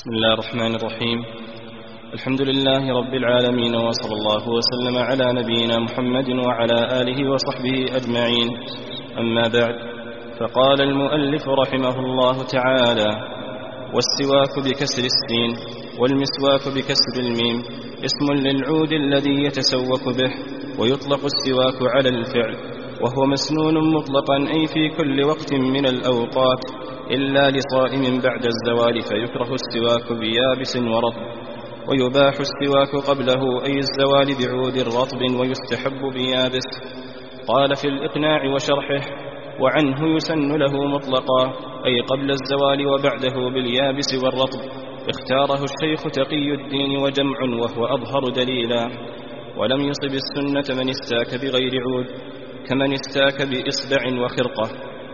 بسم الله الرحمن الرحيم. الحمد لله رب العالمين، وصلى الله وسلم على نبينا محمد وعلى آله وصحبه أجمعين. أما بعد، فقال المؤلف رحمه الله تعالى: والسواك بكسر السين والمسواك بكسر الميم اسم للعود الذي يتسوك به، ويطلق السواك على الفعل، وهو مسنون مطلقا أي في كل وقت من الأوقات إلا لصائم بعد الزوال، فيكره السواك بيابس ورطب، ويباح السواك قبله أي الزوال بعود رطب، ويستحب بيابس. قال في الإقناع وشرحه: وعنه يسن له مطلقا أي قبل الزوال وبعده باليابس والرطب. اختاره الشيخ تقي الدين وجمع، وهو أظهر دليلا. ولم يصب السنة من استاك بغير عود، كمن استاك بإصبع وخرقة،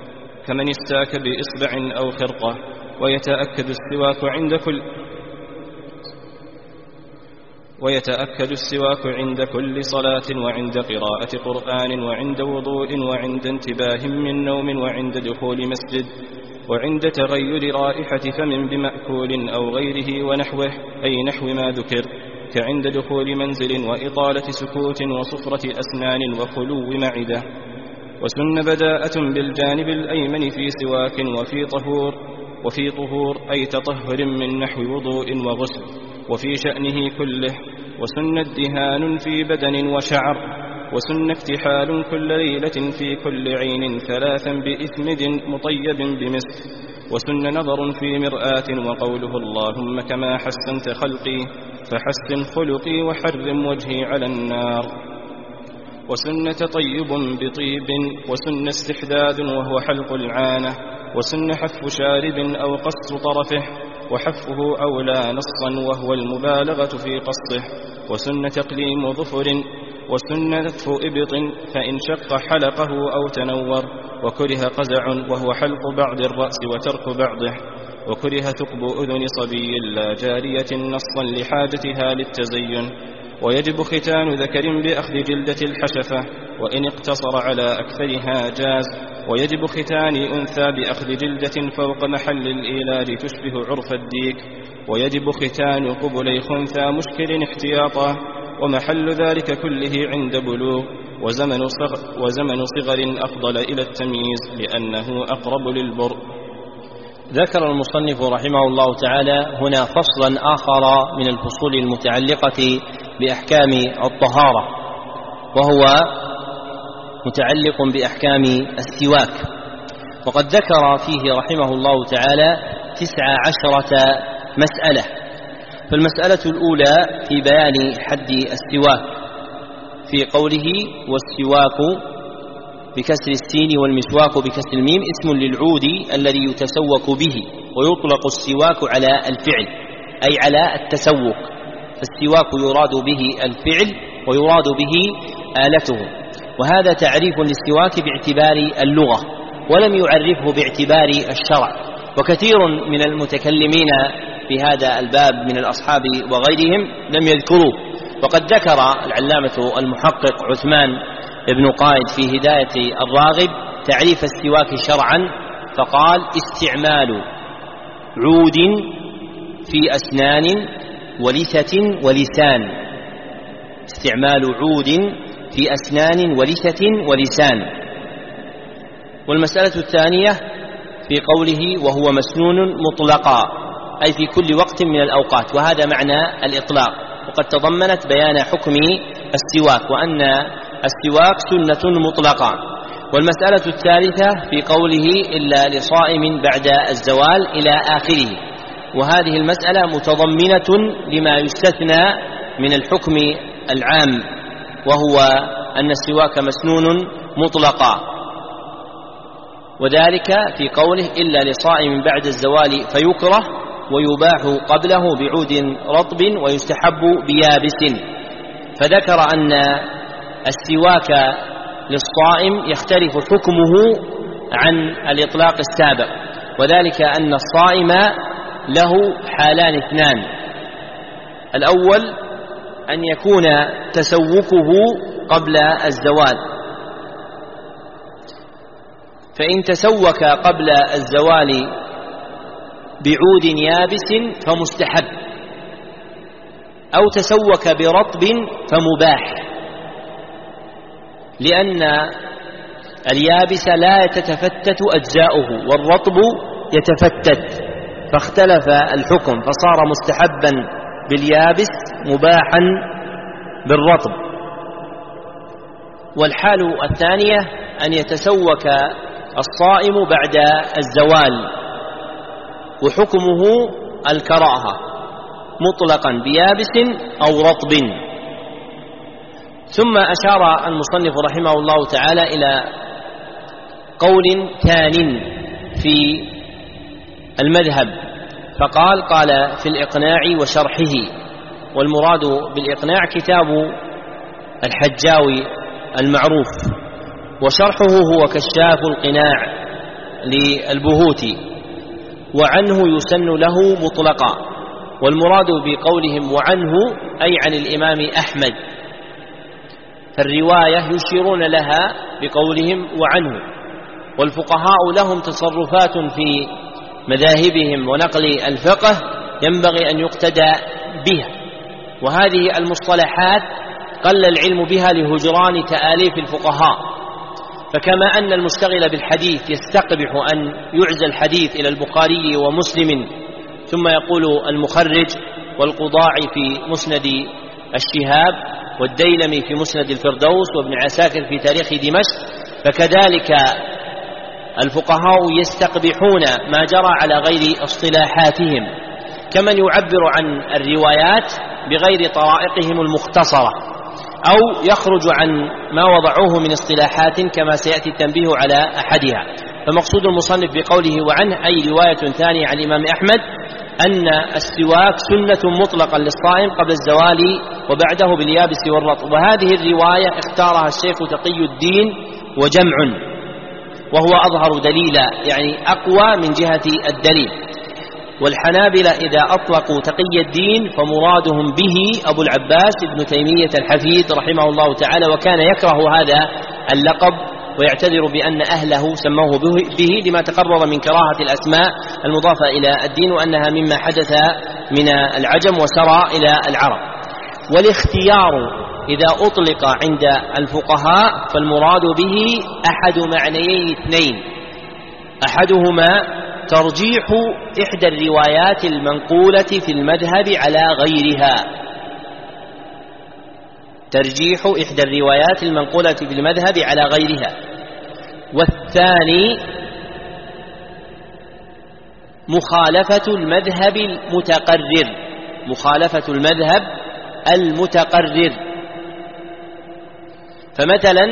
أو خرقة. ويتأكد السواك عند كل صلاة، وعند قراءة قرآن، وعند وضوء، وعند انتباه من نوم، وعند دخول مسجد، وعند تغير رائحة فم بمأكول أو غيره ونحوه، أي نحو ما ذكر، كعند دخول منزل، وإطالة سكوت، وصفرة أسنان، وخلو معدة. وسن بداءة بالجانب الأيمن في سواك وفي طهور أي تطهر من نحو وضوء وغسل، وفي شأنه كله. وسن الدهان في بدن وشعر. وسن اكتحال كل ليلة في كل عين 3 بإثمد مطيب بمسك. وسن نظر في مرآة، وقوله: اللهم كما حسنت خلقي فحسن خلقي وحرم وجهي على النار. وسن تطيب بطيب. وسن استحداد وهو حلق العانة. وسن حف شارب أو قص طرفه، وحفه أولى نصا وهو المبالغة في قصه. وسن تقليم ظفر. وسن نتف إبط فإن شق حلقه أو تنور. وكره قزع وهو حلق بعض الرأس وترك بعضه. وكره ثقب أذن صبي لا جارية نصا لحاجتها للتزين. ويجب ختان ذكر بأخذ جلدة الحشفة، وإن اقتصر على أكثرها جاز. ويجب ختان أنثى بأخذ جلدة فوق محل الإيلاد تشبه عرف الديك. ويجب ختان قبلي خنثى مشكل احتياطا، ومحل ذلك كله عند بلوغ. وزمن صغر أفضل إلى التمييز لأنه أقرب للبر. ذكر المصنف رحمه الله تعالى هنا فصلا آخر من الفصول المتعلقة بأحكام الطهارة، وهو متعلق بأحكام السواك. وقد ذكر فيه رحمه الله تعالى 19 مسألة. فالمسألة الأولى في بيان حد السواك في قوله: والسواك بكسر السين والمسواك بكسر الميم اسم للعود الذي يتسوك به، ويطلق السواك على الفعل أي على التسوك، فالسواك يراد به الفعل ويراد به آلته. وهذا تعريف للسواك باعتبار اللغة، ولم يعرفه باعتبار الشرع. وكثير من المتكلمين في هذا الباب من الأصحاب وغيرهم لم يذكروه. وقد ذكر العلامة المحقق عثمان ابن قائد في هداية الراغب تعريف السواك شرعا، فقال: استعمال عود في أسنان ولثة ولسان. استعمال عود في أسنان ولثة ولسان. والمسألة الثانية في قوله: وهو مسنون مطلقا أي في كل وقت من الأوقات، وهذا معنى الإطلاق. وقد تضمنت بيان حكم السواك، وأن السواك سنة مطلقة. والمسألة الثالثة في قوله: إلا لصائم بعد الزوال إلى آخره. وهذه المسألة متضمنة لما يستثنى من الحكم العام، وهو أن السواك مسنون مطلقا، وذلك في قوله: إلا لصائم بعد الزوال فيكره، ويباح قبله بعود رطب، ويستحب بيابس. فذكر أن السواك للصائم يختلف حكمه عن الإطلاق السابق، وذلك أن الصائم له حالان 2: الأول أن يكون تسوكه قبل الزوال، فإن تسوك قبل الزوال بعود يابس فمستحب، أو تسوك برطب فمباح، لأن اليابس لا تتفتت أجزاؤه والرطب يتفتت، فاختلف الحكم فصار مستحبا باليابس مباحا بالرطب. والحال الثانية أن يتسوك الصائم بعد الزوال، وحكمه الكراهة مطلقا بيابس أو رطب. ثم أشار المصنف رحمه الله تعالى إلى قول ثان في المذهب، قال في الإقناع وشرحه، والمراد بالإقناع كتاب الحجاوي المعروف، وشرحه هو كشاف القناع للبهوتي، وعنه يسن له مطلقا. والمراد بقولهم وعنه أي عن الإمام أحمد، فالرواية يشيرون لها بقولهم وعنه، والفقهاء لهم تصرفات في مذاهبهم ونقل الفقه ينبغي أن يقتدى بها، وهذه المصطلحات قل العلم بها لهجران تآليف الفقهاء. فكما أن المشتغل بالحديث يستقبح أن يعزى الحديث إلى البخاري ومسلم، ثم يقول المخرج والقضاعي في مسند الشهاب، والديلمي في مسند الفردوس، وابن عساكر في تاريخ دمشق، فكذلك الفقهاء يستقبحون ما جرى على غير اصطلاحاتهم، كمن يعبر عن الروايات بغير طرائقهم المختصرة، أو يخرج عن ما وضعوه من اصطلاحات كما سيأتي التنبيه على أحدها. فمقصود المصنف بقوله وعنه أي رواية ثانية عن الإمام أحمد أن السواك سنة مطلقا للصائم قبل الزوال وبعده باليابس والرطب، وهذه الرواية اختارها الشيخ تقي الدين وجمع، وهو أظهر دليلا، يعني أقوى من جهة الدليل. والحنابلة إذا أطلقوا تقي الدين فمرادهم به أبو العباس ابن تيمية الحفيد رحمه الله تعالى، وكان يكره هذا اللقب ويعتذر بأن أهله سموه به لما تقرر من كراهة الأسماء المضافة إلى الدين، وأنها مما حدث من العجم وسرى إلى العرب. والاختيار إذا أطلق عند الفقهاء فالمراد به أحد معنيين اثنين، أحدهما ترجيح إحدى الروايات المنقولة في المذهب على غيرها، ترجيح إحدى الروايات المنقولة في المذهب على غيرها. والثاني مخالفة المذهب المتقرر، مخالفة المذهب المتقرر. فمثلا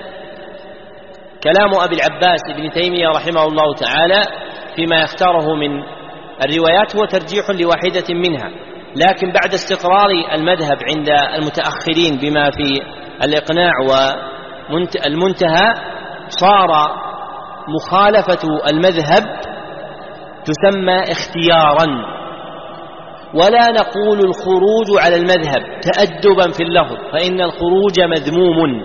كلام أبي العباس ابن تيمية رحمه الله تعالى فيما يختاره من الروايات هو ترجيح لواحدة منها، لكن بعد استقرار المذهب عند المتأخرين بما في الإقناع والمنتهى صار مخالفة المذهب تسمى اختيارا، ولا نقول الخروج على المذهب تأدبا في اللفظ، فإن الخروج مذموم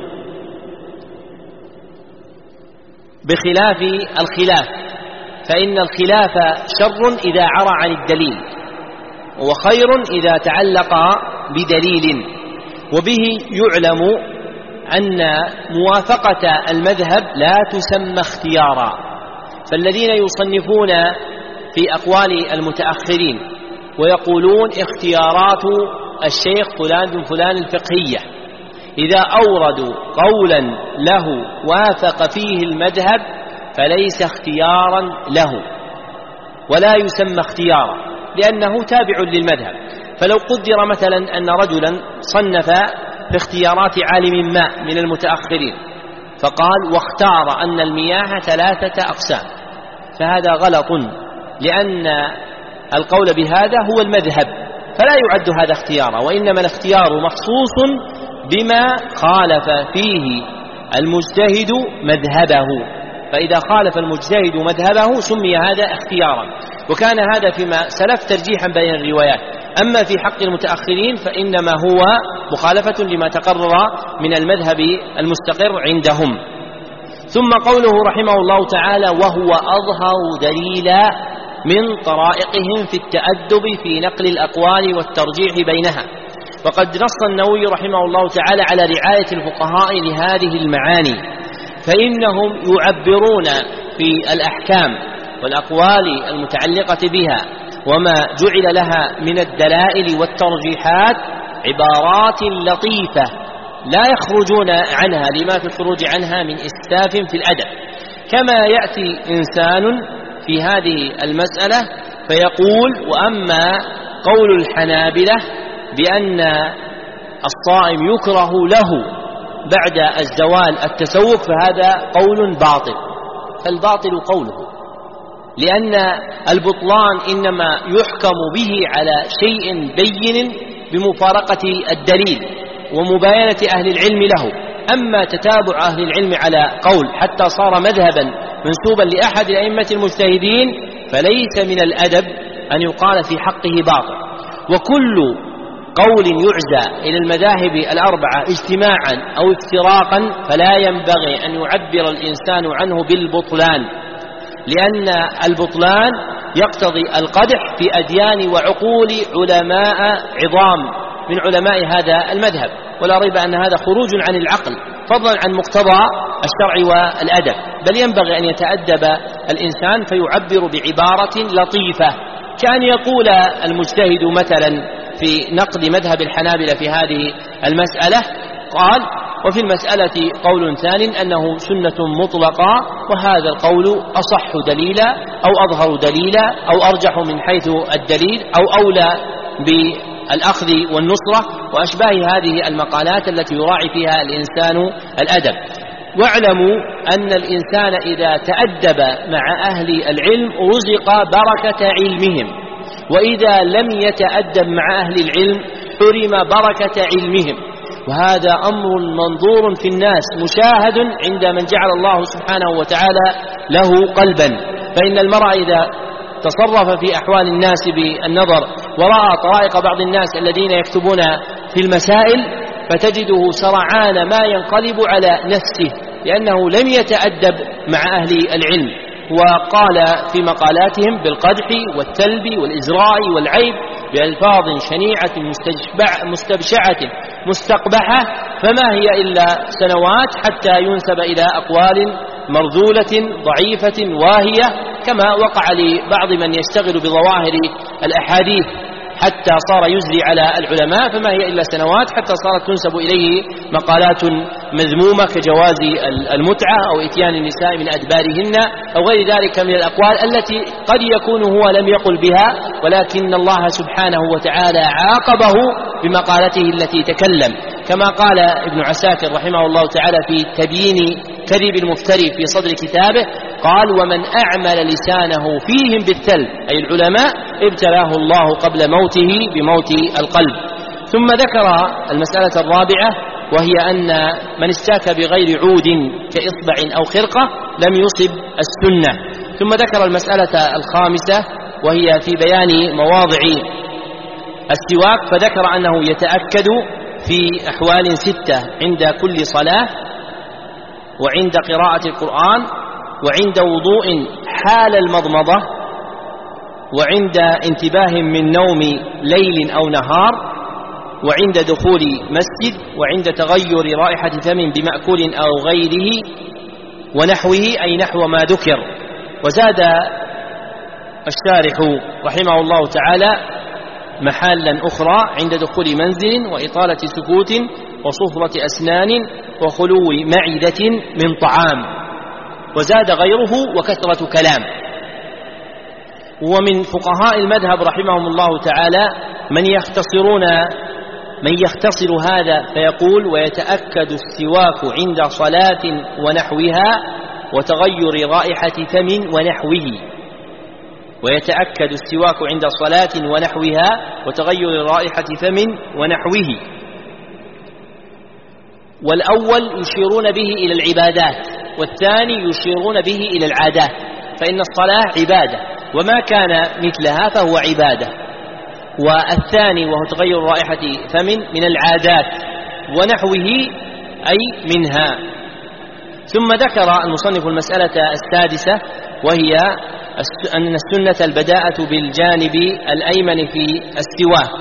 بخلاف الخلاف، فإن الخلاف شر إذا عرى عن الدليل، وخير إذا تعلق بدليل. وبه يعلم أن موافقة المذهب لا تسمى اختيارا، فالذين يصنفون في أقوال المتأخرين ويقولون اختيارات الشيخ فلان بن فلان الفقهية، إذا أوردوا قولا له وافق فيه المذهب فليس اختيارا له ولا يسمى اختيارا، لأنه تابع للمذهب. فلو قدر مثلا أن رجلا صنف في اختيارات عالم ما من المتأخرين فقال واختار أن المياه 3 أقسام، فهذا غلط، لأن القول بهذا هو المذهب، فلا يعد هذا اختيارا، وإنما الاختيار مخصوص بما خالف فيه المجتهد مذهبه، فإذا خالف المجتهد مذهبه سمي هذا اختيارا. وكان هذا فيما سلف ترجيحا بين الروايات. أما في حق المتأخرين فإنما هو مخالفة لما تقرر من المذهب المستقر عندهم. ثم قوله رحمه الله تعالى وهو أظهر دليلا من طرائقهم في التأدب في نقل الأقوال والترجيح بينها. وقد نص النووي رحمه الله تعالى على رعاية الفقهاء لهذه المعاني، فإنهم يعبرون في الأحكام والأقوال المتعلقة بها وما جعل لها من الدلائل والترجيحات عبارات لطيفة لا يخرجون عنها لما في الخروج عنها من إسفاف في الأدب. كما يأتي إنسان في هذه المسألة فيقول: وأما قول الحنابلة بأن الصائم يكره له بعد الزوال التسوق فهذا قول باطل. فالباطل قوله، لأن البطلان إنما يحكم به على شيء بين بمفارقة الدليل ومباينة أهل العلم له. أما تتابع أهل العلم على قول حتى صار مذهبا منسوبا لأحد الأئمة المجتهدين فليس من الأدب أن يقال في حقه باطل. وكل قول يعزى إلى المذاهب الأربعة اجتماعا أو افتراقا فلا ينبغي أن يعبر الإنسان عنه بالبطلان، لأن البطلان يقتضي القدح في أديان وعقول علماء عظام من علماء هذا المذهب، ولا ريب أن هذا خروج عن العقل فضلا عن مقتضى الشرع والأدب. بل ينبغي أن يتأدب الإنسان فيعبر بعبارة لطيفة، كأن يقول المجتهد مثلا في نقد مذهب الحنابلة في هذه المسألة قال: وفي المسألة قول ثان أنه سنة مطلقة، وهذا القول أصح دليلا أو أظهر دليلا أو أرجح من حيث الدليل أو أولى بالأخذ والنصرة وأشباه هذه المقالات التي يراعي فيها الإنسان الأدب. واعلموا أن الإنسان إذا تأدب مع أهل العلم رزق بركة علمهم، وإذا لم يتأدب مع أهل العلم حرم بركة علمهم. وهذا أمر منظور في الناس مشاهد عند من جعل الله سبحانه وتعالى له قلبا. فإن المرء إذا تصرف في أحوال الناس بالنظر ورأى طرائق بعض الناس الذين يكتبون في المسائل فتجده سرعان ما ينقلب على نفسه، لأنه لم يتأدب مع أهل العلم، وقال في مقالاتهم بالقدح والتلب والإزراء والعيب بألفاظ شنيعة مستبشعة مستقبحة، فما هي إلا سنوات حتى ينسب إلى أقوال مرذولة ضعيفة واهية، كما وقع لبعض من يشتغل بظواهر الأحاديث حتى صار يزري على العلماء، فما هي إلا سنوات حتى صارت تنسب إليه مقالات مذمومة كجواز المتعة أو إتيان النساء من أدبارهن أو غير ذلك من الأقوال التي قد يكون هو لم يقل بها، ولكن الله سبحانه وتعالى عاقبه بمقالته التي تكلم. كما قال ابن عساكر رحمه الله تعالى في تبيين كذب المفتري في صدر كتابه قال: ومن أعمل لسانه فيهم بالثلب، أي العلماء، ابتلاه الله قبل موته بموت القلب. ثم ذكر المسألة الرابعة، وهي أن من استاك بغير عود كإصبع أو خرقة لم يصب السنة. ثم ذكر المسألة الخامسة، وهي في بيان مواضع السواك، فذكر أنه يتأكد في أحوال 6: عند كل صلاة، وعند قراءة القرآن، وعند وضوء حال المضمضة، وعند انتباه من نوم ليل أو نهار، وعند دخول مسجد، وعند تغير رائحة فم بمأكول أو غيره ونحوه، أي نحو ما ذكر. وزاد الشارح رحمه الله تعالى محالا أخرى: عند دخول منزل، وإطالة سكوت، وصفرة أسنان، وخلو معدة من طعام. وزاد غيره: وكثرة كلام. ومن فقهاء المذهب رحمهم الله تعالى من يختصر هذا فيقول: ويتأكد السواك عند صلاة ونحوها وتغير رائحة فم ونحوه. ويتأكد السواك عند صلاة ونحوها وتغير رائحة فم ونحوه. والأول يشيرون به إلى العبادات، والثاني يشيرون به إلى العادات، فإن الصلاة عبادة وما كان مثلها فهو عبادة. والثاني وهو تغير رائحة فم من العادات، ونحوه أي منها. ثم ذكر المصنف المسألة السادسة، وهي أن السنة البداءة بالجانب الأيمن في السواك،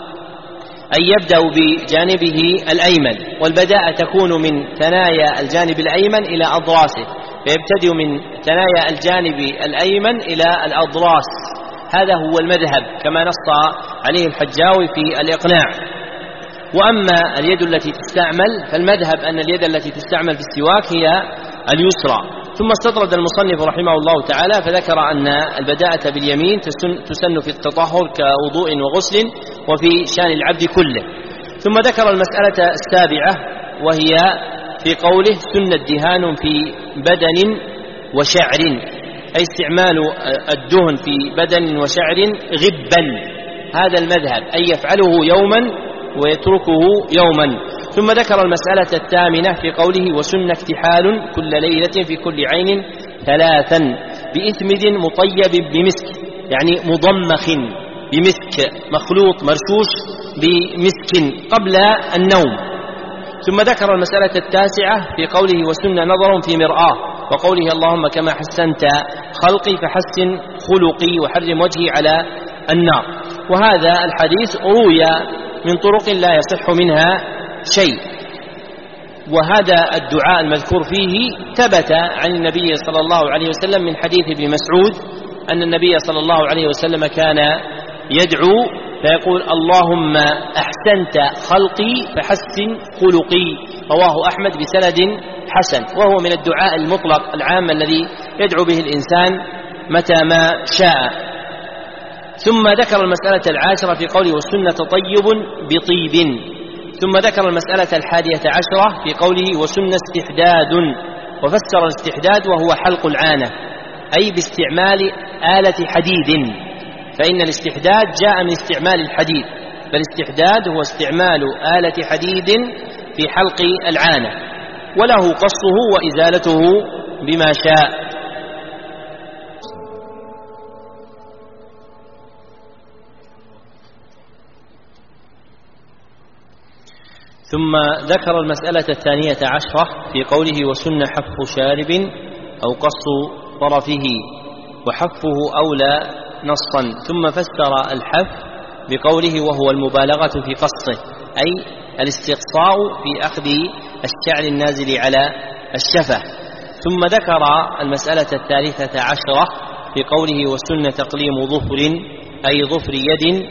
أي يبدأ بجانبه الأيمن، والبداءة تكون من ثنايا الجانب الأيمن إلى أضراسه، فيبتدئ من ثنايا الجانب الأيمن إلى الأضراس. هذا هو المذهب كما نص عليه الحجاوي في الإقناع. وأما اليد التي تستعمل فالمذهب أن اليد التي تستعمل في السواك هي اليسرى. ثم استطرد المصنف رحمه الله تعالى فذكر أن البداءة باليمين تسن في التطهر كوضوء وغسل وفي شأن العبد كله. ثم ذكر المسألة السابعة وهي في قوله سن الدهان في بدن وشعر، أي استعمال الدهن في بدن وشعر غبا. هذا المذهب أي يفعله يوما ويتركه يوما. ثم ذكر المسألة الثامنة في قوله وسن اكتحال كل ليلة في كل عين 3 بإثمد مطيب بمسك، يعني مضمخ بمسك مخلوط مرشوش بمسك قبل النوم. ثم ذكر المسألة التاسعة في قوله وسن نظر في مرآة، وقوله اللهم كما حسنت خلقي فحسن خلقي وحرم وجهي على النار. وهذا الحديث روي من طرق لا يصح منها شيء، وهذا الدعاء المذكور فيه ثبت عن النبي صلى الله عليه وسلم من حديث ابن مسعود أن النبي صلى الله عليه وسلم كان يدعو فيقول اللهم أحسنت خلقي فحسن خلقي، رواه أحمد بسند حسن، وهو من الدعاء المطلق العام الذي يدعو به الإنسان متى ما شاء. ثم ذكر المسألة العاشرة في قوله والسنة طيب بطيب. ثم ذكر المسألة 11 في قوله وسن استحداد، وفسر الاستحداد وهو حلق العانة أي باستعمال آلة حديد، فإن الاستحداد جاء من استعمال الحديد، فالاستحداد هو استعمال آلة حديد في حلق العانة، وله قصه وإزالته بما شاء. ثم ذكر المسألة 12 في قوله وسن حف شارب أو قص طرفه، وحفه أولى نصا. ثم فسر الحف بقوله وهو المبالغة في قصه، أي الاستقصاء في أخذ الشعر النازل على الشفة. ثم ذكر المسألة 13 في قوله وسن تقليم ظفر أي ظفر يد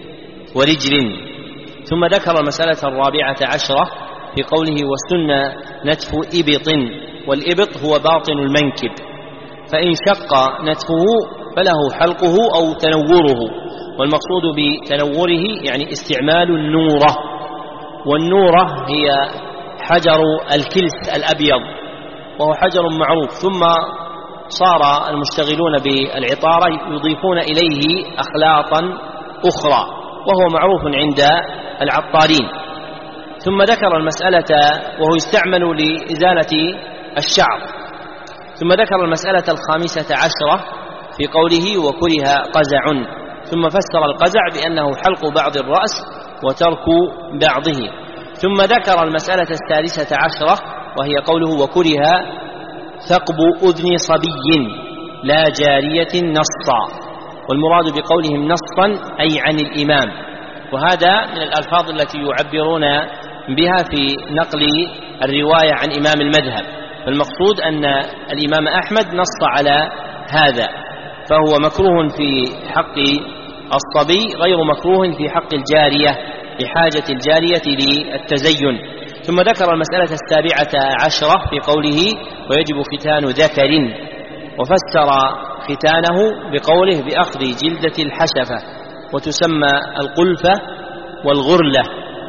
ورجل. ثم ذكر المسألة 14 في قوله وسن نتف إبط، والإبط هو باطن المنكب، فإن شق نتفه فله حلقه أو تنوره، والمقصود بتنوره يعني استعمال النورة، والنورة هي حجر الكلس الأبيض وهو حجر معروف، ثم صار المشتغلون بالعطارة يضيفون إليه أخلاطا أخرى وهو معروف عند العطارين. ثم ذكر المسألة وهو يستعمل لإزالة الشعر. ثم ذكر المسألة 15 في قوله وكره قزع، ثم فسر القزع بأنه حلق بعض الرأس وترك بعضه. ثم ذكر المسألة 16 وهي قوله وكره ثقب أذن صبي لا جارية نصا، والمراد بقولهم نصا أي عن الإمام، وهذا من الألفاظ التي يعبرون بها في نقل الرواية عن إمام المذهب، فالمقصود أن الإمام أحمد نص على هذا، فهو مكروه في حق الصبي غير مكروه في حق الجارية لحاجة الجارية للتزين. ثم ذكر المسألة 17 في قوله ويجب ختان ذكر، وفسر ختانه بقوله بأخذ جلدة الحشفة، وتسمى القلفة والغرلة.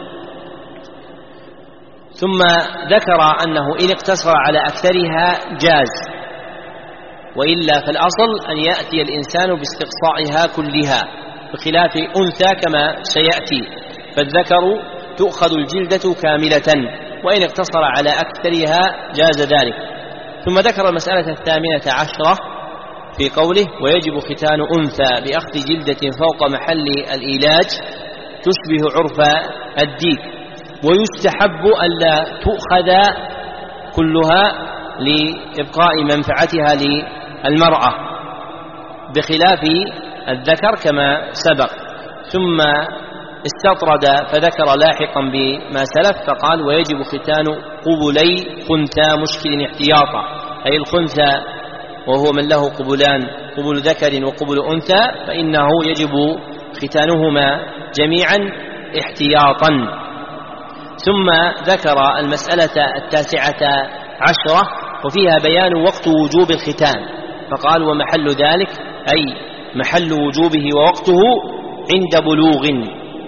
ثم ذكر أنه إن اقتصر على أكثرها جاز، وإلا فالأصل أن يأتي الإنسان باستقصائها كلها، بخلاف أنثى كما سيأتي، فالذكر تؤخذ الجلدة كاملة، وإن اقتصر على أكثرها جاز ذلك. ثم ذكر المسألة 18 في قوله ويجب ختان أنثى بأخذ جلدة فوق محل الإيلاج تشبه عرف الديك، ويستحب ألا تؤخذ كلها لإبقاء منفعتها للمرأة. بخلاف الذكر كما سبق. ثم استطرد فذكر لاحقا بما سلف فقال: ويجب ختان قبلي خنثى مشكل احتياطا، أي الخنثى وهو من له قبلان، قبل ذكر وقبل أنثى، فإنه يجب ختانهما جميعا احتياطا. ثم ذكر المسألة 19 وفيها بيان وقت وجوب الختان، فقال: ومحل ذلك أي محل وجوبه ووقته عند بلوغ،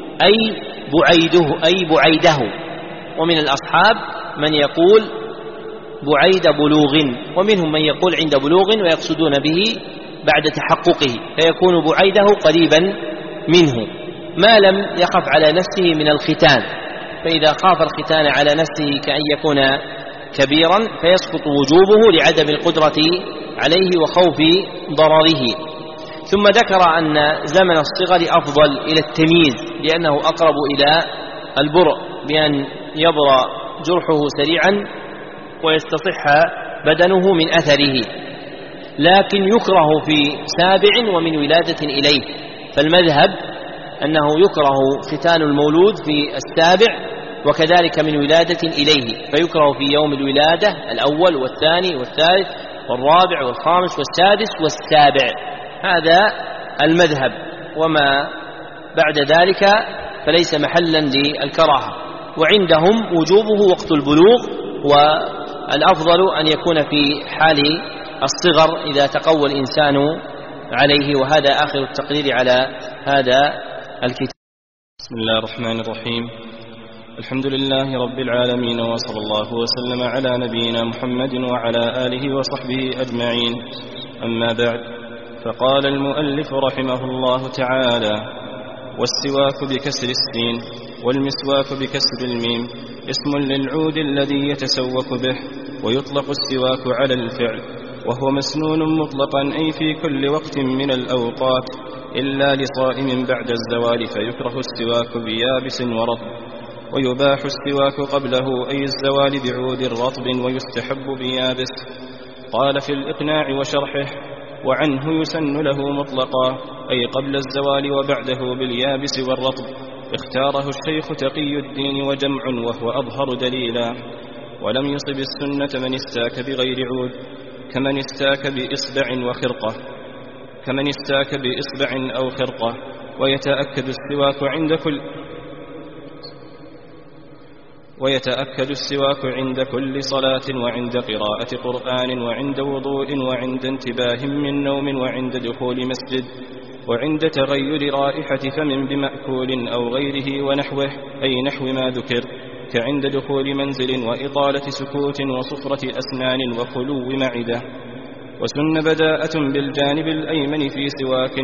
أي بعيده. ومن الأصحاب من يقول بعيد بلوغ، ومنهم من يقول عند بلوغ ويقصدون به بعد تحققه، فيكون بعيده قريبا منه ما لم يخف على نفسه من الختان. فإذا خاف الختان على نفسه كأن يكون كبيرا فيسقط وجوبه لعدم القدرة عليه وخوف ضرره. ثم ذكر أن زمن الصغر أفضل إلى التمييز لأنه أقرب إلى البرء، بأن يبرأ جرحه سريعا ويستصح بدنه من أثره، لكن يكره في 7 ومن ولادة إليه. فالمذهب أنه يكره ختان المولود في 7 وكذلك من ولادة إليه، فيكره في يوم الولادة الأول والثاني والثالث والرابع والخامس والسادس والسابع، هذا المذهب. وما بعد ذلك فليس محلا للكراهة، وعندهم وجوبه وقت البلوغ، والأفضل أن يكون في حال الصغر إذا تقوى الإنسان عليه. وهذا آخر التقرير على هذا الكتاب. بسم الله الرحمن الرحيم. الحمد لله رب العالمين، وصلى الله وسلم على نبينا محمد وعلى آله وصحبه أجمعين. أما بعد، فقال المؤلف رحمه الله تعالى: والسواك بكسر السين والمسواك بكسر الميم اسم للعود الذي يتسوك به، ويطلق السواك على الفعل، وهو مسنون مطلقا أي في كل وقت من الأوقات إلا لصائم بعد الزوال، فيكره السواك بيابس ورطب، ويباح السواك قبله أي الزوال بعود رطب، ويستحب بيابس. قال في الإقناع وشرحه: وعنه يسن له مطلقا أي قبل الزوال وبعده باليابس والرطب. اختاره الشيخ تقي الدين وجمع، وهو أظهر دليلا. ولم يصب السنة من استاك بغير عود، كمن استاك بإصبع أو خرقة. ويتأكد السواك عند كل صلاة، وعند قراءة قرآن، وعند وضوء، وعند انتباه من نوم، وعند دخول مسجد، وعند تغير رائحة فم بمأكول أو غيره ونحوه، أي نحو ما ذكر، كعند دخول منزل، وإطالة سكوت، وصفرة أسنان، وخلو معدة. وسن بداءة بالجانب الأيمن في سواك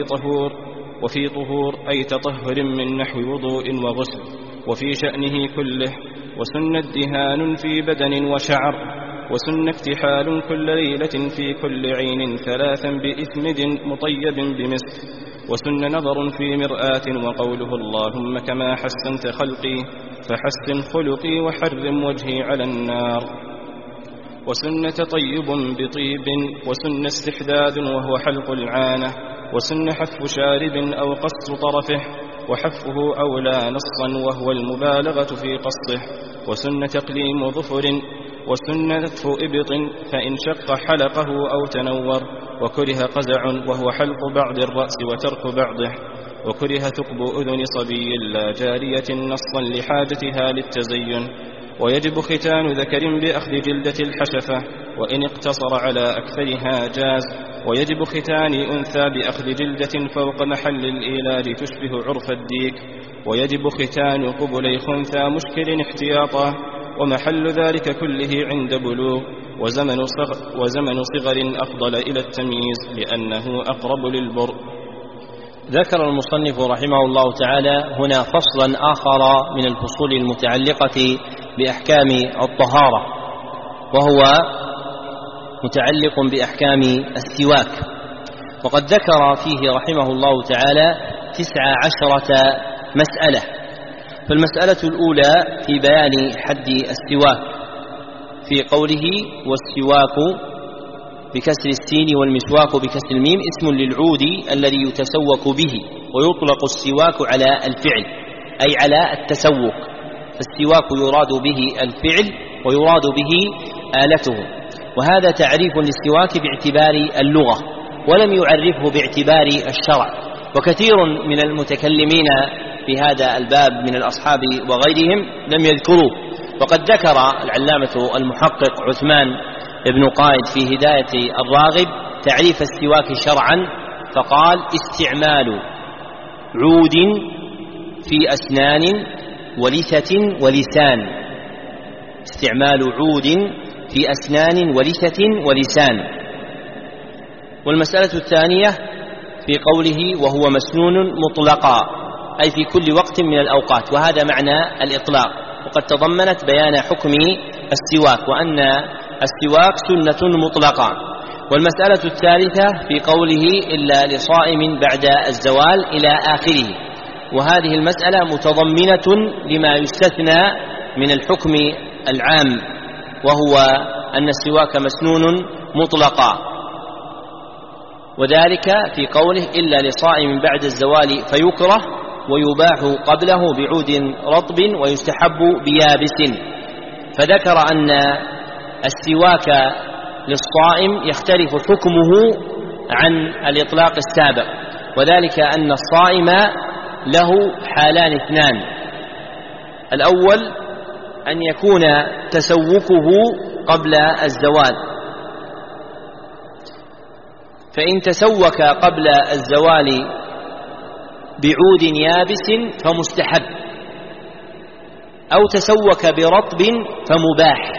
وفي طهور أي تطهر من نحو وضوء وغسل، وفي شأنه كله. وسن الدهان في بدن وشعر. وسن اكتحال كل ليلة في كل عين 3 بإثمد مطيب بمسك. وسن نظر في مرآة، وقوله: اللهم كما حسنت خلقي فحسن خلقي وحرم وجهي على النار. وسن تطيب بطيب. وسن استحداد وهو حلق العانة. وسن حف شارب أو قص طرفه، وحفه أولى نصا وهو المبالغة في قصه. وسن تقليم ظفر. وسن نتف إبط فإن شق حلقه أو تنور. وكره قزع وهو حلق بعض الرأس وترك بعضه. وكره ثقب أذن صبي لا جارية نصا لحاجتها للتزين. ويجب ختان ذكر بأخذ جلدة الحشفة، وإن اقتصر على أكثرها جاز. ويجب ختان أنثى بأخذ جلدة فوق محل الإيلاد تشبه عرف الديك. ويجب ختان قبلي خنثى مشكل احتياطا، ومحل ذلك كله عند بلوغ. وزمن صغر أفضل إلى التمييز لأنه أقرب للبر. ذكر المصنف رحمه الله تعالى هنا فصلا آخر من الفصول المتعلقة بأحكام الطهارة، وهو متعلق بأحكام السواك. وقد ذكر فيه رحمه الله تعالى 19 مسألة. فالمسألة الأولى في بيان حد السواك في قوله: والسواك بكسر السين والمسواك بكسر الميم اسم للعود الذي يتسوك به، ويطلق السواك على الفعل أي على التسوك، فالسواك يراد به الفعل ويراد به آلته. وهذا تعريف للسواك باعتبار اللغة، ولم يعرفه باعتبار الشرع، وكثير من المتكلمين في هذا الباب من الأصحاب وغيرهم لم يذكروه. وقد ذكر العلامة المحقق عثمان بن قائد في هداية الراغب تعريف السواك شرعا، فقال: استعمال عود في أسنان ولثة ولسان. استعمال عود في أسنان ولثة ولسان. والمسألة الثانية في قوله وهو مسنون مطلقا، أي في كل وقت من الأوقات، وهذا معنى الإطلاق، وقد تضمنت بيان حكم السواك وأن السواك سنة مطلقة. والمسألة الثالثة في قوله إلا لصائم بعد الزوال إلى آخره، وهذه المسألة متضمنة لما يستثنى من الحكم العام، وهو أن السواك مسنون مطلقا، وذلك في قوله إلا لصائم بعد الزوال فيكره ويباح قبله بعود رطب ويستحب بيابس. فذكر أن السواك للصائم يختلف حكمه عن الإطلاق السابق، وذلك أن الصائم له حالان اثنان: الأول أن يكون تسوكه قبل الزوال، فإن تسوك قبل الزوال بعود يابس فمستحب، أو تسوك برطب فمباح،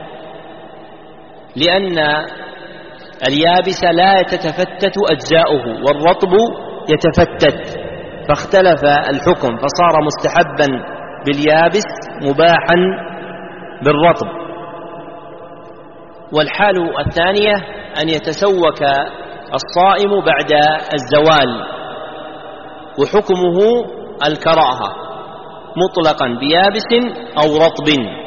لأن اليابس لا تتفتت أجزاؤه والرطب يتفتت، فاختلف الحكم فصار مستحبا باليابس مباحا بالرطب. والحال الثانية أن يتسوك الصائم بعد الزوال، وحكمه الكراهة مطلقا بيابس أو رطب.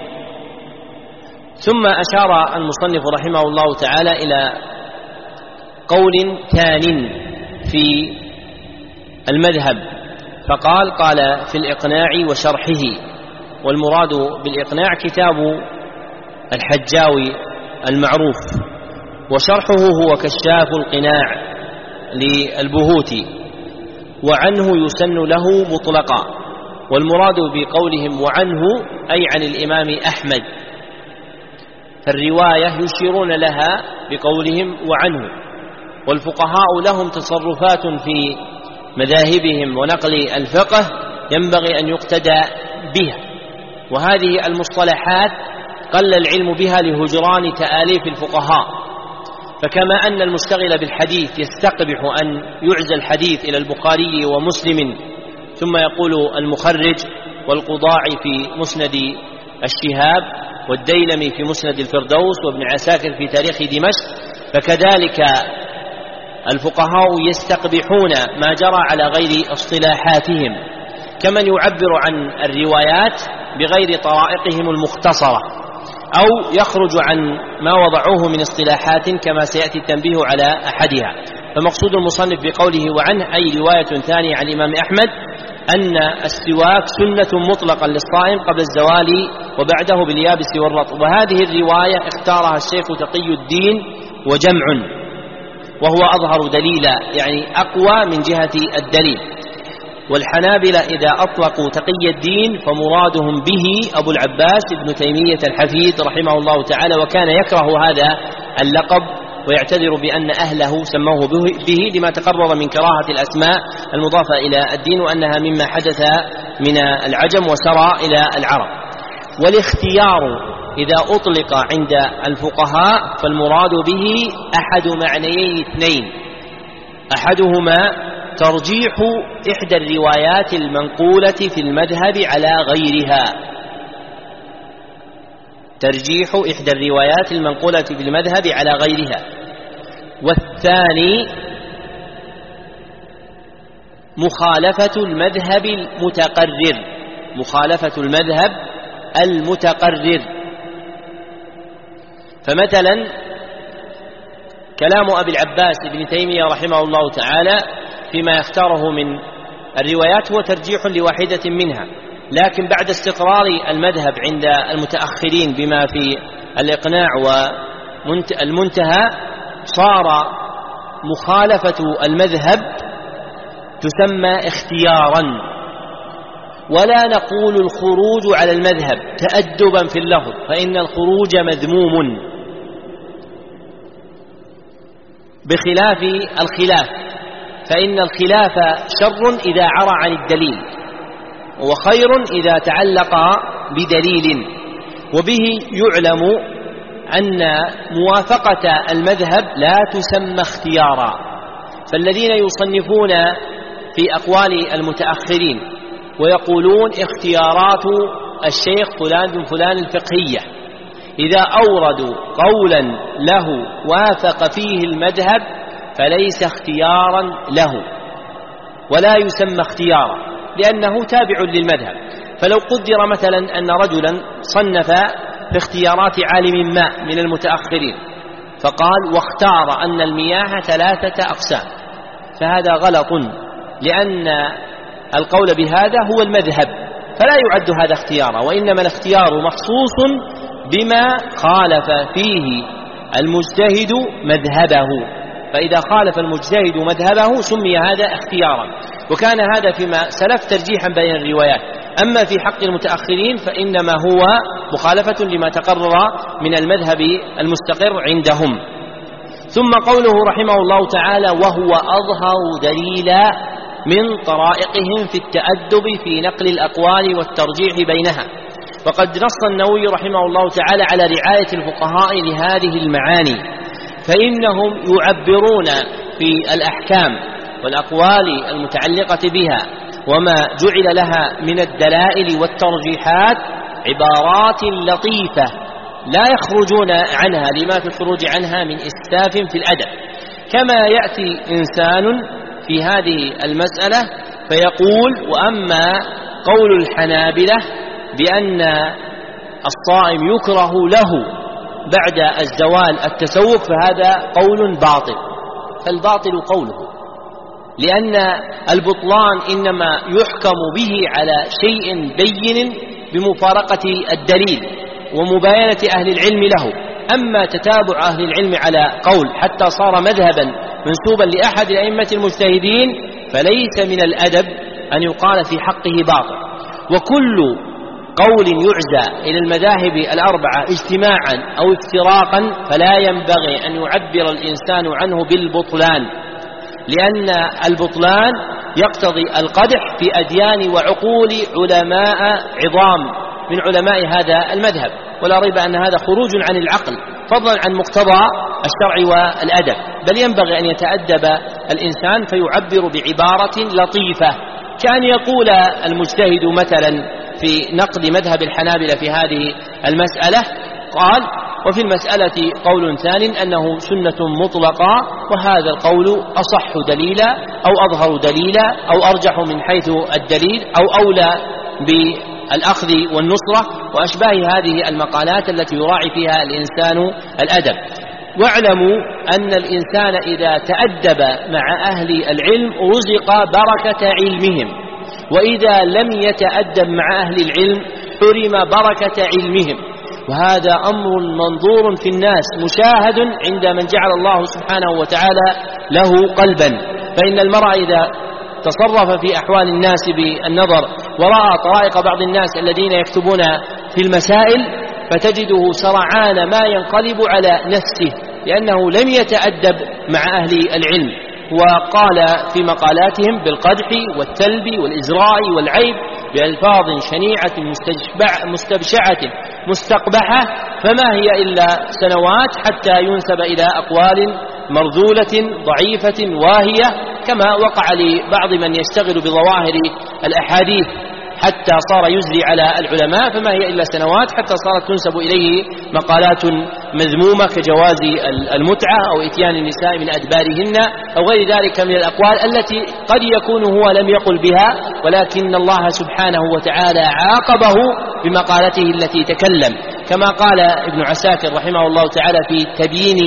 ثم أشار المصنف رحمه الله تعالى إلى قول ثان في المذهب، قال في الإقناع وشرحه، والمراد بالإقناع كتاب الحجاوي المعروف، وشرحه هو كشاف القناع للبهوتي، وعنه يسن له مطلقا. والمراد بقولهم وعنه أي عن الإمام أحمد، فالرواية يشيرون لها بقولهم وعنه، والفقهاء لهم تصرفات في مذاهبهم ونقل الفقه ينبغي أن يقتدى بها، وهذه المصطلحات قل العلم بها لهجران تآليف الفقهاء. فكما أن المشتغل بالحديث يستقبح أن يعزى الحديث إلى البخاري ومسلم، ثم يقول المخرج والقضاعي في مسند الشهاب، والديلمي في مسند الفردوس، وابن عساكر في تاريخ دمشق، فكذلك الفقهاء يستقبحون ما جرى على غير اصطلاحاتهم، كمن يعبر عن الروايات بغير طرائقهم المختصرة، أو يخرج عن ما وضعوه من اصطلاحات كما سيأتي التنبيه على أحدها. فمقصود المصنف بقوله وعنه أي رواية ثانية عن الإمام أحمد أن السواك سنة مطلقا للصائم قبل الزوال وبعده باليابس والرطب. وهذه الرواية اختارها الشيخ تقي الدين وجمع، وهو أظهر دليلا، يعني أقوى من جهة الدليل. والحنابلة إذا أطلقوا تقي الدين فمرادهم به أبو العباس ابن تيمية الحفيد رحمه الله تعالى، وكان يكره هذا اللقب ويعتذر بأن أهله سموه به لما تقرر من كراهة الأسماء المضافة إلى الدين، وأنها مما حدث من العجم وسرى إلى العرب. والاختيار إذا أطلق عند الفقهاء فالمراد به أحد معنيين اثنين: أحدهما ترجيح إحدى الروايات المنقولة في المذهب على غيرها، ترجيح إحدى الروايات المنقولة في المذهب على غيرها. والثاني مخالفة المذهب المتقرر، مخالفة المذهب المتقرر. فمثلا كلام أبي العباس ابن تيمية رحمه الله تعالى فيما يختاره من الروايات هو ترجيح لواحدة منها، لكن بعد استقرار المذهب عند المتأخرين بما في الإقناع والمنتهى صار مخالفة المذهب تسمى اختيارا، ولا نقول الخروج على المذهب تأدبا في اللفظ، فإن الخروج مذموم بخلاف الخلاف، فإن الخلاف شر إذا عرى عن الدليل، وخير إذا تعلق بدليل. وبه يعلم أن موافقة المذهب لا تسمى اختيارا، فالذين يصنفون في أقوال المتأخرين ويقولون اختيارات الشيخ فلان بن فلان الفقهية، إذا أوردوا قولا له وافق فيه المذهب فليس اختيارا له ولا يسمى اختيارا لأنه تابع للمذهب. فلو قدر مثلا أن رجلا صنف في اختيارات عالم ما من المتأخرين فقال واختار أن المياه 3 أقسام، فهذا غلط، لأن القول بهذا هو المذهب، فلا يعد هذا اختيارا، وإنما الاختيار مخصوص بما خالف فيه المجتهد مذهبه، فإذا خالف المجتهد مذهبه سمي هذا اختيارا. وكان هذا فيما سلف ترجيحا بين الروايات. أما في حق المتأخرين فإنما هو مخالفة لما تقرر من المذهب المستقر عندهم. ثم قوله رحمه الله تعالى وهو أظهر دليلا من طرائقهم في التأدب في نقل الأقوال والترجيح بينها. وقد نص النووي رحمه الله تعالى على رعاية الفقهاء لهذه المعاني، فإنهم يعبرون في الأحكام والأقوال المتعلقة بها وما جعل لها من الدلائل والترجيحات عبارات لطيفة لا يخرجون عنها لما في الخروج عنها من إسفاف في الأدب. كما يأتي إنسان في هذه المسألة فيقول وأما قول الحنابلة بأن الصائم يكره له بعد الزوال التسوق فهذا قول باطل، فالباطل قوله، لأن البطلان إنما يحكم به على شيء بين بمفارقة الدليل ومباينة أهل العلم له. أما تتابع أهل العلم على قول حتى صار مذهبا منسوبا لأحد الأئمة المجتهدين فليس من الأدب أن يقال في حقه باطل. وكل قول يعزى إلى المذاهب الأربعة اجتماعا أو افتراقا فلا ينبغي أن يعبر الإنسان عنه بالبطلان، لأن البطلان يقتضي القدح في أديان وعقول علماء عظام من علماء هذا المذهب، ولا ريب أن هذا خروج عن العقل فضلا عن مقتضى الشرع والأدب، بل ينبغي أن يتأدب الإنسان فيعبر بعبارة لطيفة، كأن يقول المجتهد مثلا في نقد مذهب الحنابلة في هذه المسألة قال وفي المسألة قول ثان أنه سنة مطلقة، وهذا القول أصح دليلا أو أظهر دليلا أو أرجح من حيث الدليل أو أولى بالأخذ والنصرة وأشباه هذه المقالات التي يراعي فيها الإنسان الأدب. واعلموا أن الإنسان إذا تأدب مع أهل العلم رزق بركة علمهم، وإذا لم يتأدب مع أهل العلم حرم بركة علمهم، وهذا أمر منظور في الناس مشاهد عند من جعل الله سبحانه وتعالى له قلبا. فإن المرء إذا تصرف في أحوال الناس بالنظر ورأى طرائق بعض الناس الذين يكتبون في المسائل فتجده سرعان ما ينقلب على نفسه لأنه لم يتأدب مع أهل العلم، وقال في مقالاتهم بالقدح والتلب والإزراء والعيب بألفاظ شنيعة مستبشعة مستقبحة، فما هي إلا سنوات حتى ينسب إلى أقوال مرذولة ضعيفة واهية، كما وقع لبعض من يشتغل بظواهر الأحاديث حتى صار يزري على العلماء، فما هي إلا سنوات حتى صارت تنسب إليه مقالات مذمومة كجواز المتعة أو إتيان النساء من أدبارهن أو غير ذلك من الأقوال التي قد يكون هو لم يقل بها، ولكن الله سبحانه وتعالى عاقبه بمقالته التي تكلم، كما قال ابن عساكر رحمه الله تعالى في تبيين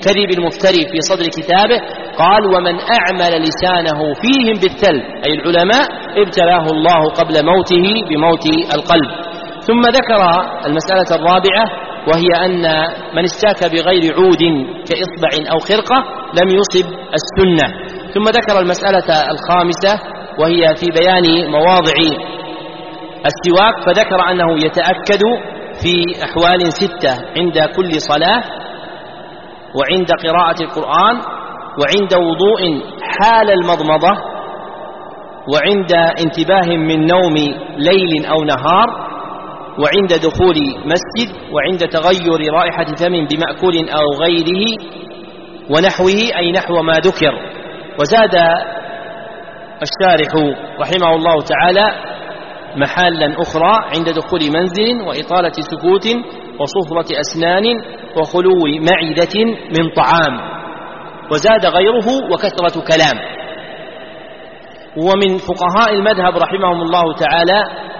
الكذب المفتري في صدر كتابه قال: ومن أعمل لسانه فيهم بالثلب، أي العلماء، ابتلاه الله قبل موته بموت القلب. ثم ذكر المسألة الرابعة، وهي أن من استاك بغير عود كإصبع أو خرقة لم يصب السنة. ثم ذكر المسألة الخامسة، وهي في بيان مواضع السواك، فذكر أنه يتأكد في أحوال 6: عند كل صلاة، وعند قراءة القرآن، وعند وضوء حال المضمضة، وعند انتباه من نوم ليل أو نهار، وعند دخول مسجد، وعند تغير رائحة فم بمأكول أو غيره ونحوه، أي نحو ما ذكر. وزاد الشارح رحمه الله تعالى محالا أخرى: عند دخول منزل، وإطالة سكوت، وصفرة أسنان، وخلو معدة من طعام. وزاد غيره: وكثرة كلام. ومن فقهاء المذهب رحمهم الله تعالى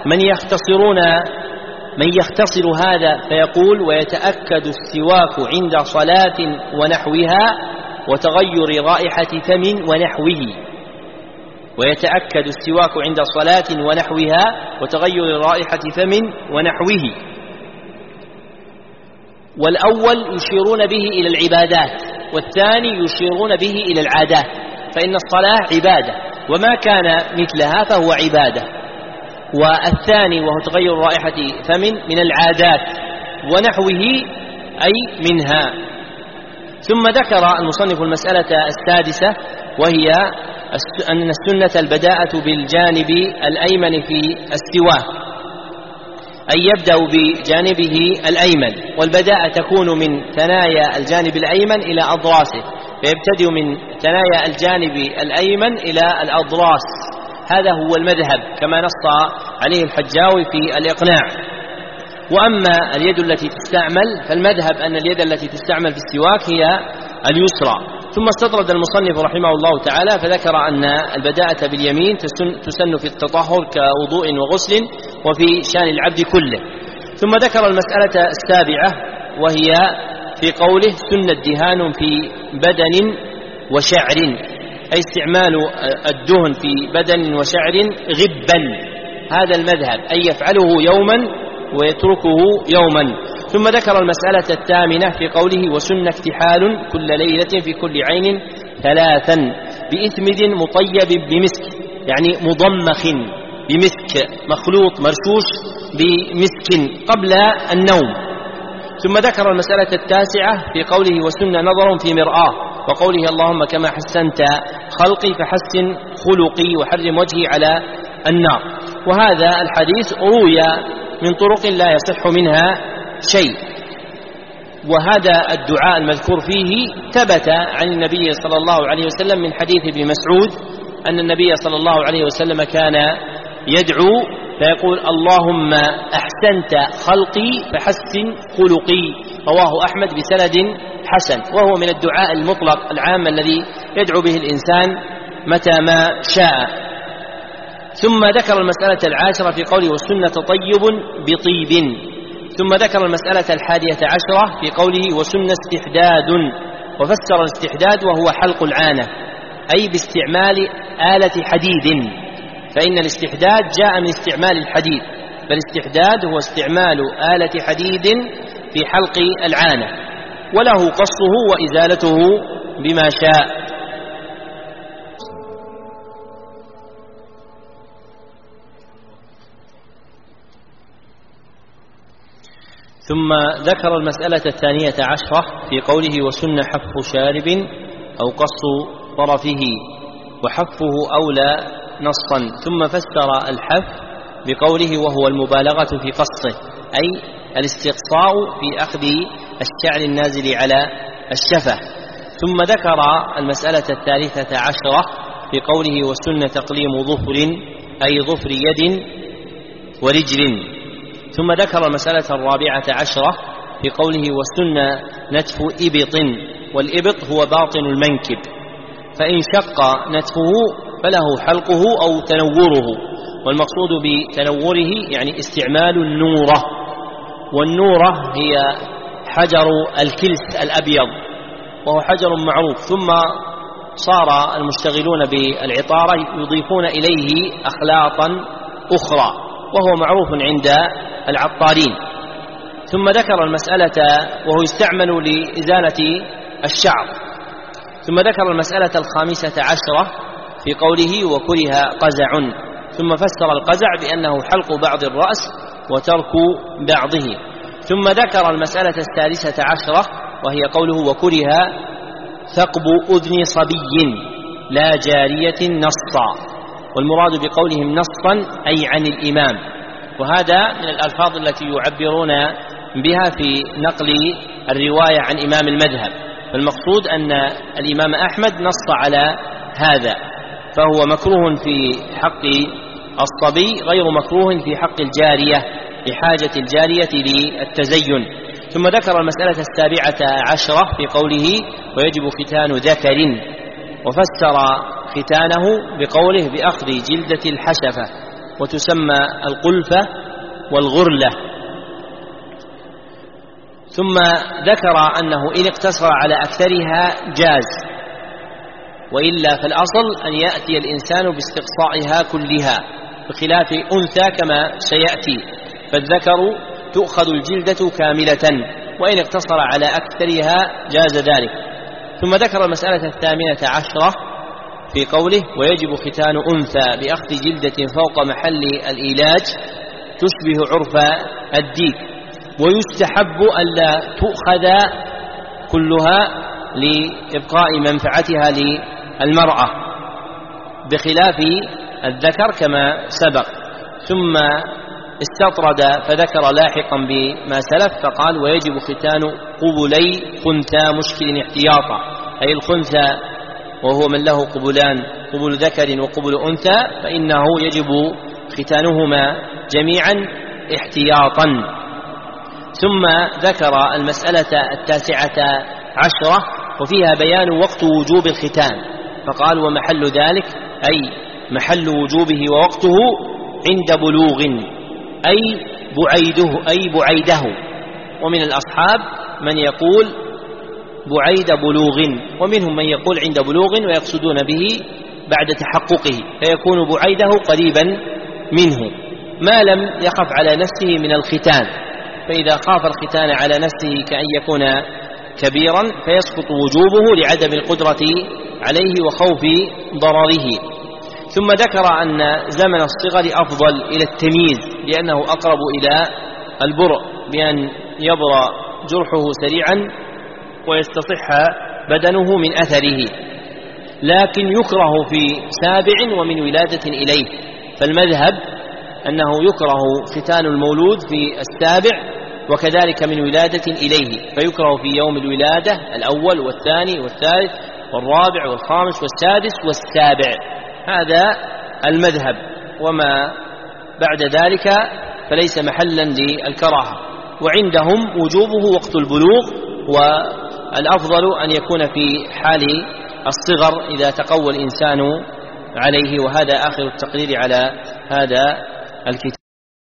من يختصر هذا فيقول: ويتأكد السواك عند صلاة ونحوها، وتغير رائحة فم ونحوه. ويتأكد السواك عند صلاة ونحوها، وتغير رائحة فم ونحوه. والأول يشيرون به إلى العبادات، والثاني يشيرون به إلى العادات، فإن الصلاة عبادة، وما كان مثلها فهو عبادة. والثاني وهو تغير رائحة فم من العادات، ونحوه أي منها. ثم ذكر المصنف المسألة السادسة، وهي أن السنة البداءة بالجانب الأيمن في السواك، أي يبدأ بجانبه الأيمن، والبداءة تكون من ثنايا الجانب الأيمن إلى أضراسه، فيبتدئ من ثنايا الجانب الأيمن إلى الأضراس. هذا هو المذهب كما نص عليه الحجاوي في الإقناع. وأما اليد التي تستعمل فالمذهب أن اليد التي تستعمل في السواك هي اليسرى. ثم استطرد المصنف رحمه الله تعالى فذكر أن البداءة باليمين تسن في التطهر كوضوء وغسل، وفي شأن العبد كله. ثم ذكر المسألة السابعة، وهي في قوله: سن الدهان في بدن وشعر، أي استعمال الدهن في بدن وشعر غبا. هذا المذهب، أي يفعله يوما ويتركه يوما. ثم ذكر المسألة الثامنة في قوله: وسن اكتحال كل ليلة في كل عين 3 بإثمد مطيب بمسك، يعني مضمخ بمسك، مخلوط مرشوش بمسك قبل النوم. ثم ذكر المسألة التاسعة في قوله: وسن نظر في مرآة، وقوله: اللهم كما حسنت خلقي فحسن خلقي وحرم وجهي على النار. وهذا الحديث روي من طرق لا يصح منها شيء. وهذا الدعاء المذكور فيه ثبت عن النبي صلى الله عليه وسلم من حديث ابن مسعود أن النبي صلى الله عليه وسلم كان يدعو فيقول: اللهم أحسنت خلقي فحسن خلقي. رواه أحمد بسند حسن، وهو من الدعاء المطلق العام الذي يدعو به الإنسان متى ما شاء. ثم ذكر المسألة العاشرة في قوله: والسنة طيب بطيب. ثم ذكر المسألة 11 في قوله: وسن استحداد، وفسر الاستحداد وهو حلق العانة، أي باستعمال آلة حديد، فإن الاستحداد جاء من استعمال الحديد، فالاستحداد هو استعمال آلة حديد في حلق العانة، وله قصه وإزالته بما شاء. ثم ذكر المسألة 12 في قوله: وسن حف شارب أو قص طرفه، وحفه أولى نصا. ثم فسر الحف بقوله: وهو المبالغة في قصه، أي الاستقصاء في أخذ الشعر النازل على الشفة. ثم ذكر المسألة 13 في قوله: وسن تقليم ظفر، أي ظفر يد ورجل. ثم ذكر المسألة 14 في قوله: وسن نتف إبط، والإبط هو باطن المنكب، فإن شق نتفه فله حلقه أو تنوره، والمقصود بتنوره يعني استعمال النورة، والنورة هي حجر الكلس الأبيض، وهو حجر معروف، ثم صار المشتغلون بالعطارة يضيفون إليه أخلاطا أخرى وهو معروف عند العطارين. ثم ذكر المسألة وهو يستعمل لإزالة الشعر. ثم ذكر المسألة 15 في قوله وكره قزع، ثم فسر القزع بأنه حلق بعض الرأس وترك بعضه. ثم ذكر المسألة 16 وهي قوله وكره ثقب أذن صبي لا جارية نصا، والمراد بقولهم نصا أي عن الإمام، وهذا من الألفاظ التي يعبرون بها في نقل الرواية عن إمام المذهب. فالمقصود أن الإمام أحمد نص على هذا، فهو مكروه في حق الصبي غير مكروه في حق الجارية لحاجة الجارية للتزين. ثم ذكر المسألة 17 في قوله ويجب ختان ذكر، وفسر ختانه بقوله بأخذ جلدة الحشفة، وتسمى القلفة والغرلة. ثم ذكر أنه إن اقتصر على أكثرها جاز، وإلا فالأصل أن يأتي الإنسان باستقصائها كلها، بخلاف أنثى كما سيأتي، فالذكر تؤخذ الجلدة كاملة، وإن اقتصر على أكثرها جاز ذلك. ثم ذكر المسألة 18 في قوله ويجب ختان أنثى بأخذ جلدة فوق محل الإيلاج تشبه عرف الديك، ويستحب ألا تؤخذ كلها لإبقاء منفعتها للمرأة بخلاف الذكر كما سبق. ثم استطرد فذكر لاحقا بما سلف فقال ويجب ختان قبلي خنثى مشكل احتياطا، أي الخنثى وهو من له قبلان، قبل ذكر وقبل أنثى، فإنه يجب ختانهما جميعا احتياطا. ثم ذكر المسألة 19 وفيها بيان وقت وجوب الختان، فقال ومحل ذلك أي محل وجوبه ووقته عند بلوغ أي بعيده، ومن الأصحاب من يقول بعيد بلوغ، ومنهم من يقول عند بلوغ ويقصدون به بعد تحققه، فيكون بعيده قريبا منه ما لم يخف على نفسه من الختان، فإذا خاف الختان على نفسه كأن يكون كبيرا فيسقط وجوبه لعدم القدرة عليه وخوف ضرره. ثم ذكر أن زمن الصغر أفضل إلى التمييز لأنه أقرب إلى البرء، بأن يبرأ جرحه سريعا ويستصح بدنه من أثره، لكن يكره في سابع ومن ولادة إليه، فالمذهب أنه يكره ختان المولود في السابع وكذلك من ولادة إليه، فيكره في يوم الولادة الأول والثاني والثالث والرابع والخامس والسادس والسابع، هذا المذهب، وما بعد ذلك فليس محلا للكراهة. وعندهم وجوبه وقت البلوغ، والأفضل أن يكون في حال الصغر إذا تقوى الإنسان عليه. وهذا آخر التقرير على هذا الكتاب.